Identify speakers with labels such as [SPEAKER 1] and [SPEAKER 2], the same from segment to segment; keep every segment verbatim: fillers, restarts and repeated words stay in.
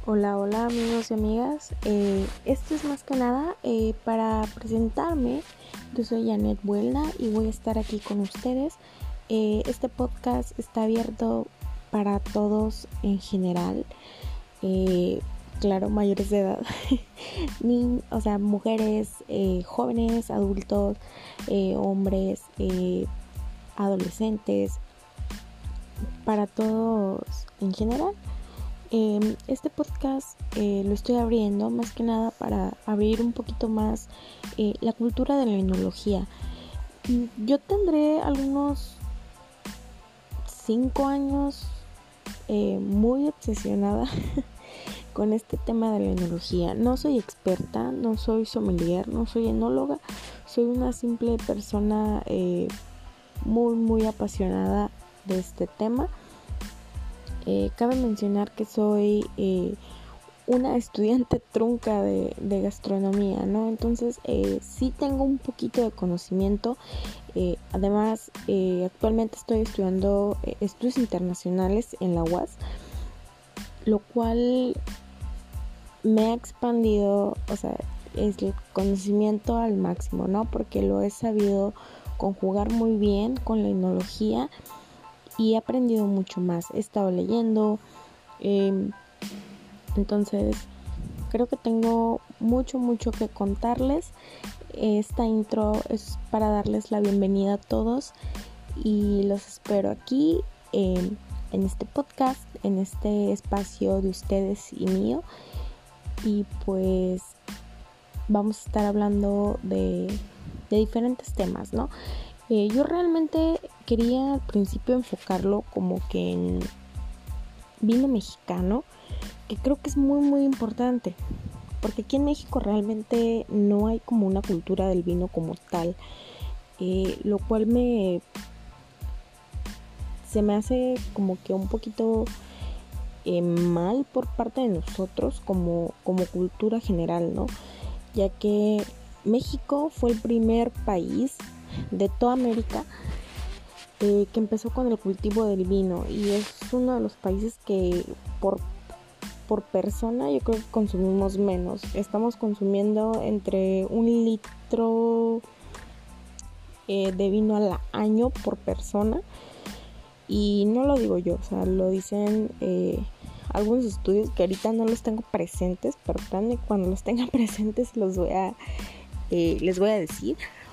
[SPEAKER 1] Hola, hola amigos y amigas. Eh, esto es más que nada eh, para presentarme. Yo soy Janet Buelna y voy a estar aquí con ustedes. Eh, este podcast está abierto para todos en general. Eh, claro, mayores de edad. Ni, o sea, mujeres, eh, jóvenes, adultos, eh, hombres, eh, adolescentes, para todos en general. Eh, este podcast eh, lo estoy abriendo más que nada para abrir un poquito más eh, la cultura de la enología. Yo tendré algunos cinco años eh, muy obsesionada con este tema de la enología. No soy experta, no soy sommelier, no soy enóloga, soy una simple persona eh, muy muy apasionada de este tema. Eh, cabe mencionar que soy eh, una estudiante trunca de, de gastronomía, ¿no? Entonces eh, sí tengo un poquito de conocimiento. Eh, además, eh, actualmente estoy estudiando eh, estudios internacionales en la U A S, lo cual me ha expandido, o sea, es el conocimiento al máximo, ¿no? Porque lo he sabido conjugar muy bien con la enología y he aprendido mucho más. He estado leyendo, eh, entonces creo que tengo mucho, mucho que contarles. Esta intro es para darles la bienvenida a todos y los espero aquí eh, en este podcast, en este espacio de ustedes y mío. Y pues vamos a estar hablando de, de diferentes temas, ¿no? Eh, yo realmente quería al principio enfocarlo como que en vino mexicano, que creo que es muy muy importante, porque aquí en México realmente no hay como una cultura del vino como tal, eh, lo cual me se me hace como que un poquito eh, mal por parte de nosotros como, como cultura general, ¿no? Ya que México fue el primer país de toda América eh, que empezó con el cultivo del vino y es uno de los países que por, por persona yo creo que consumimos menos. Estamos consumiendo entre un litro eh, de vino al año por persona y no lo digo yo, o sea, lo dicen eh, algunos estudios que ahorita no los tengo presentes, pero cuando los tenga presentes los voy a, eh, les voy a decir.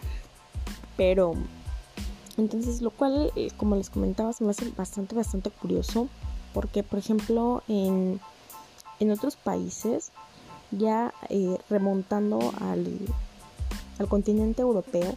[SPEAKER 1] Pero entonces, lo cual, eh, como les comentaba, se me hace bastante, bastante curioso. Porque, por ejemplo, en, en otros países, ya eh, remontando al, al continente europeo,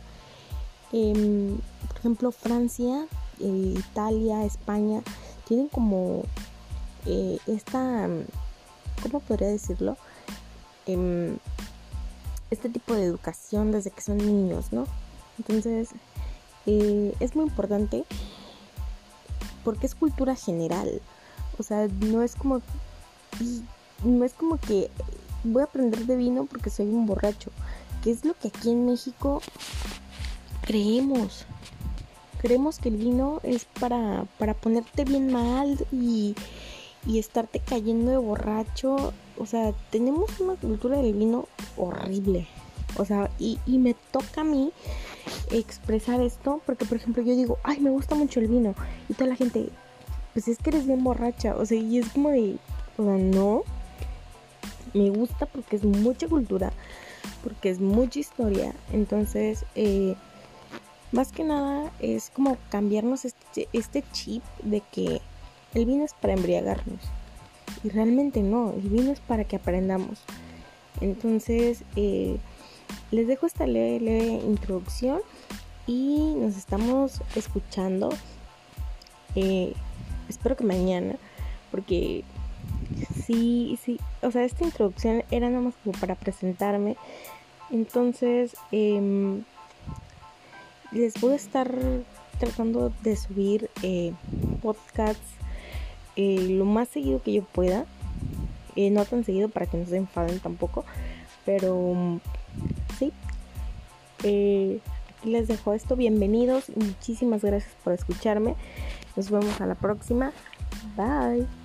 [SPEAKER 1] eh, por ejemplo, Francia, eh, Italia, España, tienen como eh, esta, ¿cómo podría decirlo? Eh, este tipo de educación desde que son niños, ¿no? Entonces, Eh, es muy importante porque es cultura general, o sea, no es como no es como que voy a aprender de vino porque soy un borracho, que es lo que aquí en México creemos creemos que el vino es para, para ponerte bien mal y, y estarte cayendo de borracho. O sea, tenemos una cultura del vino horrible, o sea, y, y me toca a mí expresar esto porque, por ejemplo, yo digo, ay, me gusta mucho el vino y toda la gente, pues es que eres bien borracha, o sea, y es como de, o sea, no, me gusta porque es mucha cultura, porque es mucha historia. Entonces, eh, más que nada es como cambiarnos este, este chip de que el vino es para embriagarnos y realmente no, el vino es para que aprendamos. Entonces, eh, les dejo esta leve, leve introducción y nos estamos escuchando. Eh, espero que mañana, porque sí, sí, o sea, esta introducción era nada más como para presentarme. Entonces, eh, les voy a estar tratando de subir eh, podcasts eh, lo más seguido que yo pueda. Eh, no tan seguido para que no se enfaden tampoco, pero sí. Eh, aquí les dejo esto. Bienvenidos y muchísimas gracias por escucharme. Nos vemos a la próxima. Bye.